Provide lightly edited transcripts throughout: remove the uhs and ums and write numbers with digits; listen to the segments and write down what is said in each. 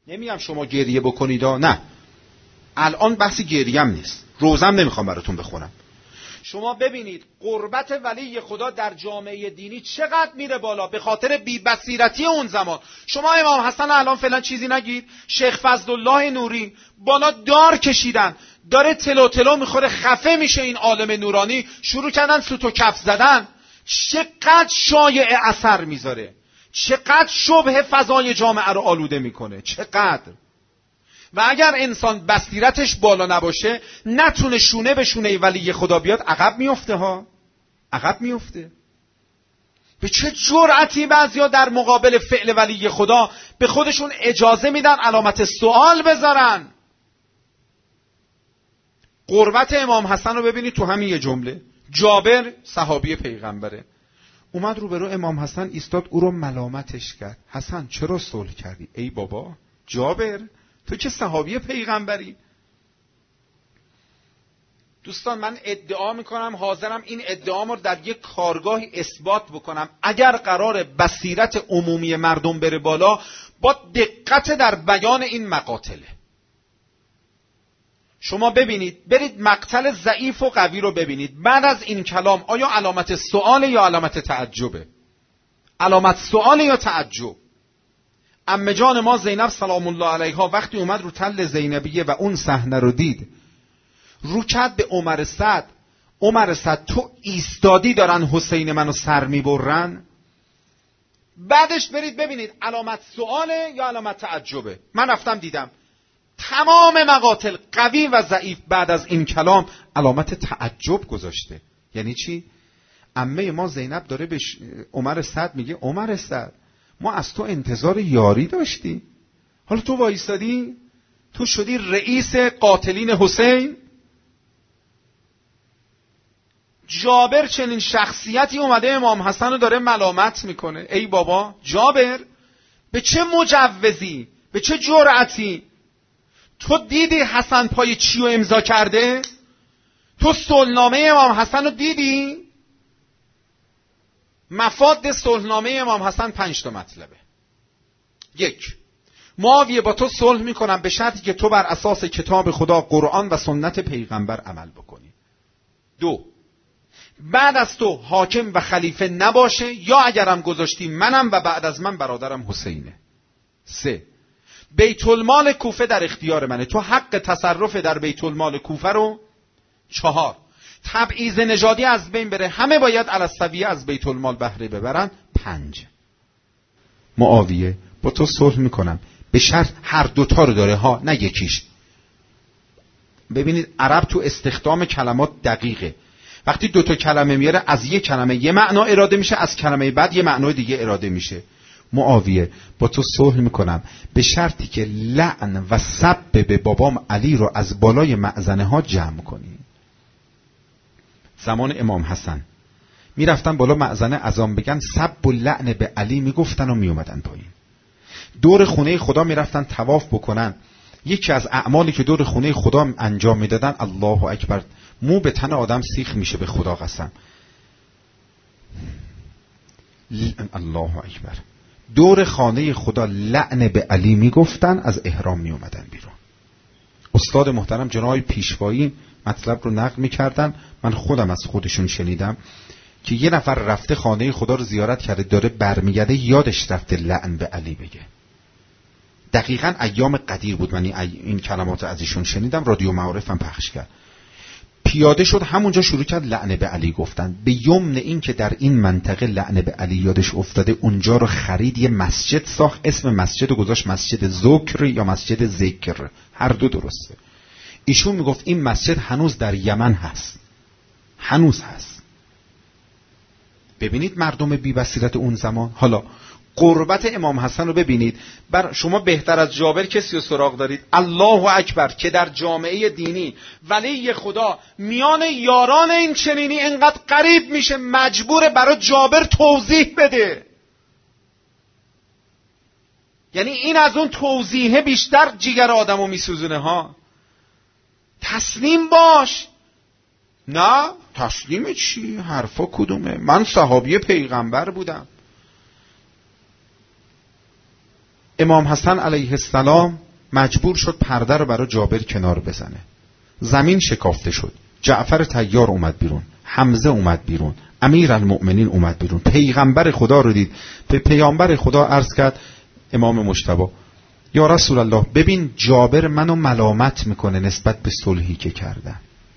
نمیگم شما گریه بکنید، نه الان بحث گریه هم نیست، روزم نمیخوام براتون بخونم. شما ببینید قربت ولی خدا در جامعه دینی چقدر میره بالا به خاطر بی‌بصیرتی اون زمان. شما امام حسن الان فعلا چیزی نگید، شیخ فضلالله نوری بالا دار کشیدن، داره تلو تلو میخوره، خفه میشه این عالم نورانی، شروع کردن سوت و کف زدن. چقدر شایعه اثر میذاره، چقدر شبه فضای جامعه رو آلوده میکنه، چقدر. و اگر انسان بصیرتش بالا نباشه، نتونه شونه به شونه ولی خدا بیاد، عقب میفته ها، عقب میفته. به چه جرأتی بعضیا در مقابل فعل ولی خدا به خودشون اجازه میدن علامت سوال بذارن. قربت امام حسن رو ببینید تو همین یه جمله. جابر صحابی پیغمبره، اومد رو به رو امام حسن ایستاد، او رو ملامتش کرد. حسن چرا صلح کردی؟ ای بابا جابر، تو که صحابی پیغمبری. دوستان من ادعا میکنم، حاضرم این ادعامو رو در یک کارگاهی اثبات بکنم، اگر قرار بصیرت عمومی مردم بره بالا، با دقت در بیان این مقاتله. شما ببینید، برید مقتل ضعیف و قوی رو ببینید، بعد از این کلام آیا علامت سؤال یا علامت تعجبه؟ علامت سؤال یا تعجب؟ عمه جان ما زینب سلام الله علیها وقتی اومد رو تل زینبیه و اون صحنه رو دید، رو کرد به عمر سعد، عمر سعد تو ایستادی دارن حسین منو سر میبرن. بعدش برید ببینید علامت سؤاله یا علامت تعجبه. من رفتم دیدم تمام مقاتل قوی و ضعیف بعد از این کلام علامت تعجب گذاشته. یعنی چی؟ عمه ما زینب داره به عمر سعد میگه عمر سعد ما از تو انتظار یاری داشتی، حالا تو وایستادی، تو شدی رئیس قاتلین حسین. جابر چنین شخصیتی اومده امام حسن رو داره ملامت میکنه. ای بابا جابر، به چه مجوزی، به چه جرأتی؟ تو دیدی حسن پای چی رو امضا کرده؟ تو صلحنامه امام حسن رو دیدی؟ مفاد صلحنامه امام حسن 5 تا مطلبه. 1. معاویه با تو صلح میکنم به شرطی که تو بر اساس کتاب خدا، قرآن و سنت پیغمبر عمل بکنی. 2. بعد از تو حاکم و خلیفه نباشه، یا اگرم گذاشتی منم و بعد از من برادرم حسینه. 3. بیت المال کوفه در اختیار منه، تو حق تصرف در بیت المال کوفه رو. 4. تبعیض نژادی از بین بره، همه باید علی السویه از بیت المال بهره ببرن. 5. معاویه با تو صلح میکنم به شرط هر دوتا رو داره ها، نه یکیش. ببینید عرب تو استخدام کلمات دقیقه، وقتی 2 تا کلمه میاره از یک کلمه یه معنا اراده میشه، از کلمه بعد یه معنای دیگه اراده میشه. معاویه با تو صلح میکنم به شرطی که لعن و سب به بابام علی رو از بالای مأذنه ها جمع کنی. زمان امام حسن میرفتن بالا مأذنه اذان بگن، سب و لعن به علی میگفتن و میومدن پایین. دور خونه خدا میرفتن طواف بکنن، یکی از اعمالی که دور خونه خدا انجام میدادن الله اکبر، مو به تن آدم سیخ میشه، به خدا قسم. الله اکبر. دور خانه خدا لعن به علی میگفتن، از احرام میومدن بیرون. استاد محترم جناب پیشوایی مطلب رو نقل میکردن، من خودم از خودشون شنیدم که یه نفر رفته خانه خدا رو زیارت کرده، داره برمیگرده یادش رفته لعن به علی بگه. دقیقاً ایام قدیر بود، من این کلمات از ایشون شنیدم، رادیو معارفم پخش کرد. پیاده شد همونجا شروع کرد لعنه به علی گفتن. به یمن این که در این منطقه لعنه به علی یادش افتاده، اونجا رو خرید، یه مسجد ساخت، اسم مسجد رو گذاشت مسجد ذکر یا مسجد ذکر، هر دو درسته. ایشون میگفت این مسجد هنوز در یمن هست، هنوز هست. ببینید مردم بی بصیرت اون زمان. حالا قربت امام حسن رو ببینید، بر شما بهتر از جابر کسی رو سراغ دارید؟ الله اکبر که در جامعه دینی ولی خدا میان یاران این چنینی انقدر قریب میشه مجبور برای جابر توضیح بده. یعنی این از اون توضیحه بیشتر جیگر آدمو میسوزونه ها. تسلیم باش. نه تسلیم چی؟ حرفا کدومه؟ من صحابی پیغمبر بودم. امام حسن علیه السلام مجبور شد پرده رو برای جابر کنار بزنه. زمین شکافته شد. جعفر طیار اومد بیرون، حمزه اومد بیرون، امیرالمؤمنین اومد بیرون. پیغمبر خدا رو دید. به پیامبر خدا عرض کرد امام مجتبی یا رسول الله ببین جابر منو ملامت میکنه نسبت به صلحی که کردم.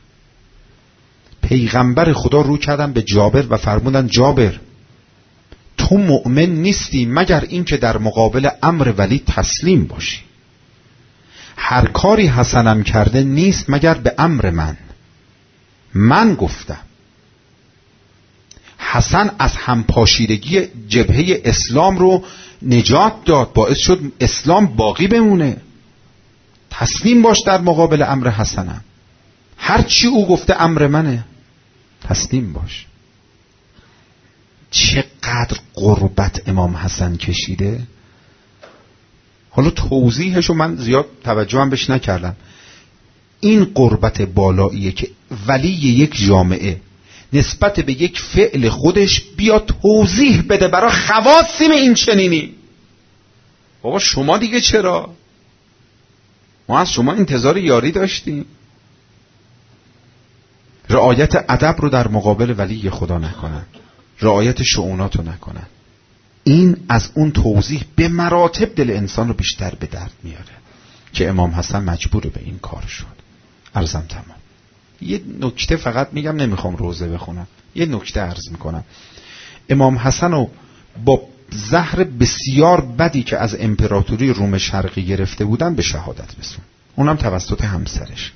پیغمبر خدا رو کردن به جابر و فرمودن جابر تو مؤمن نیستی مگر این که در مقابل امر ولی تسلیم باشی. هر کاری حسنم کرده نیست مگر به امر من گفتم. حسن از همپاشیدگی جبهه اسلام رو نجات داد، باعث شد اسلام باقی بمونه. تسلیم باش در مقابل امر حسنم. هر چی او گفته امر منه، تسلیم باش. چقدر قربت امام حسن کشیده. حالا توضیحشو من زیاد توجهم بهش نکردم. این قربت بالاییه که ولی یک جامعه نسبت به یک فعل خودش بیا توضیح بده برای خواصیم این چنینی. بابا شما دیگه چرا؟ ما از شما انتظار یاری داشتیم. رعایت ادب رو در مقابل ولی خدا نکنن، رعایت شؤونات رو نکنن. این از اون توضیح به مراتب دل انسان رو بیشتر به درد میاره که امام حسن مجبور به این کار شد. عرضم تمام. یه نکته فقط میگم، نمیخوام روزه بخونم، یه نکته عرض میکنم. امام حسن رو با زهر بسیار بدی که از امپراتوری روم شرقی گرفته بودن به شهادت رسون، اونم توسط همسرش.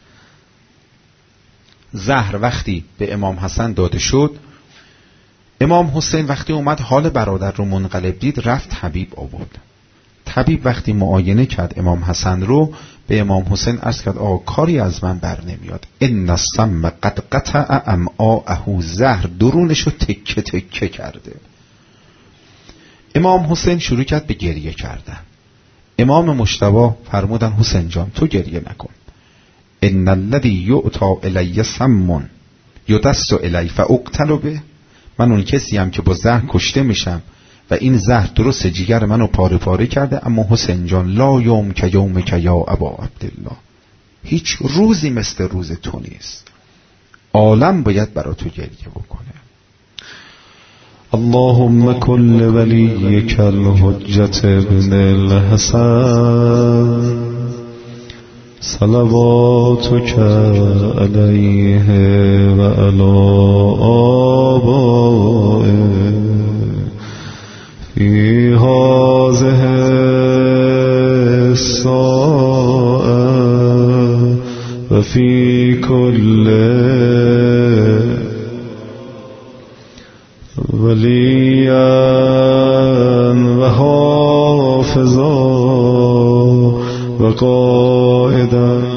زهر وقتی به امام حسن داده شد، امام حسین وقتی اومد حال برادر رو منقلب دید، رفت طبیب آورد. طبیب وقتی معاینه کرد امام حسن رو، به امام حسین عرض کرد آقا کاری از من بر نمیاد، ان السم قد قطع امعاءه، زهر درونش رو تکه تکه کرده. امام حسین شروع کرد به گریه کردن. امام مجتبی فرمودن حسین جان تو گریه نکن، ان الذی یؤتی الی سم یدس الی فاقتل به، من اون کسی هم که با زهر کشته میشم و این زهر درست جیگر منو پاره پاره کرده، اما حسین جان لا یوم که یوم که یا ابا عبدالله، هیچ روزی مثل روز تو نیست، عالم باید برای تو گریه بکنه. اللهم کل ولیک الحجت ابن الحسن صلواتک علیه و علی آبائه فی هذه الساعه و فی کل ولیا و حافظا و قائدا